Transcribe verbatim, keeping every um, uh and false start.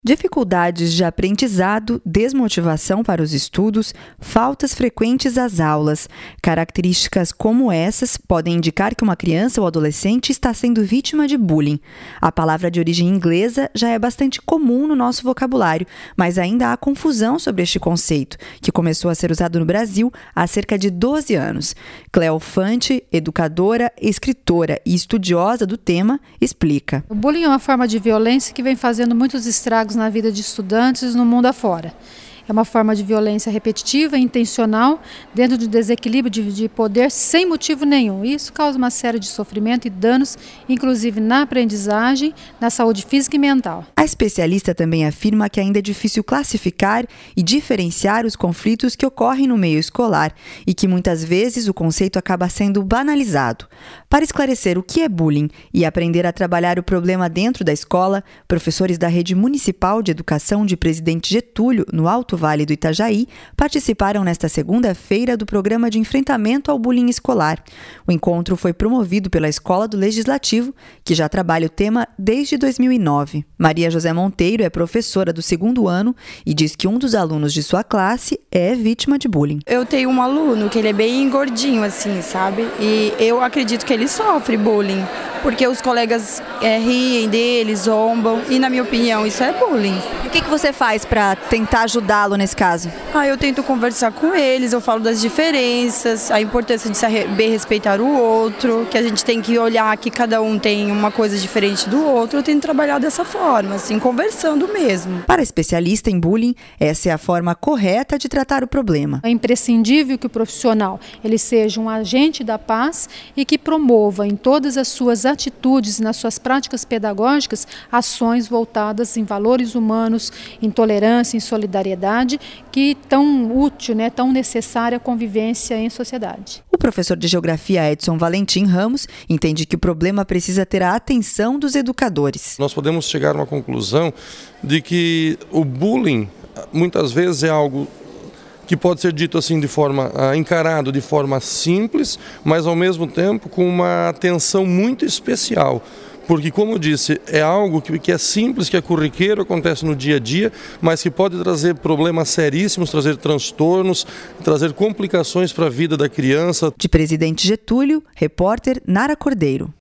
Dificuldades de aprendizado, desmotivação para os estudos, faltas frequentes às aulas. Características como essas podem indicar que uma criança ou adolescente está sendo vítima de bullying. A palavra de origem inglesa já é bastante comum no nosso vocabulário, mas ainda há confusão sobre este conceito, que começou a ser usado no Brasil há cerca de doze anos. Cleo Fante, educadora, escritora e estudiosa do tema, explica. O bullying é uma forma de violência que vem fazendo muitos estragos na vida de estudantes no mundo afora. É uma forma de violência repetitiva e intencional dentro de desequilíbrio de, de poder sem motivo nenhum. Isso causa uma série de sofrimento e danos, inclusive na aprendizagem, na saúde física e mental. A especialista também afirma que ainda é difícil classificar e diferenciar os conflitos que ocorrem no meio escolar e que muitas vezes o conceito acaba sendo banalizado. Para esclarecer o que é bullying e aprender a trabalhar o problema dentro da escola, professores da Rede Municipal de Educação de Presidente Getúlio, no Alto Vale do Itajaí, participaram nesta segunda-feira do programa de enfrentamento ao bullying escolar. O encontro foi promovido pela Escola do Legislativo, que já trabalha o tema desde dois mil e nove. Maria José Monteiro é professora do segundo ano e diz que um dos alunos de sua classe é vítima de bullying. Eu tenho um aluno que ele é bem gordinho, assim, sabe? E eu acredito que ele sofre bullying, porque os colegas é, riem dele, zombam, e na minha opinião isso é bullying. E o que, que você faz para tentar ajudá-lo nesse caso? Ah, eu tento conversar com eles, eu falo das diferenças, a importância de saber respeitar o outro, que a gente tem que olhar que cada um tem uma coisa diferente do outro. Eu tento trabalhar dessa forma, assim, conversando mesmo. Para a especialista em bullying, essa é a forma correta de tratar o problema. É imprescindível que o profissional ele seja um agente da paz e que promova em todas as suas atitudes e nas suas práticas pedagógicas ações voltadas em valores humanos, em tolerância, em solidariedade, que tão útil, né, tão necessária a convivência em sociedade. O professor de Geografia Edson Valentim Ramos entende que o problema precisa ter a atenção dos educadores. Nós podemos chegar a uma conclusão de que o bullying muitas vezes é algo que pode ser dito assim de forma, ah, encarado de forma simples, mas ao mesmo tempo com uma atenção muito especial. Porque, como eu disse, é algo que, que é simples, que é corriqueiro, acontece no dia a dia, mas que pode trazer problemas seríssimos, trazer transtornos, trazer complicações para a vida da criança. De Presidente Getúlio, repórter Nara Cordeiro.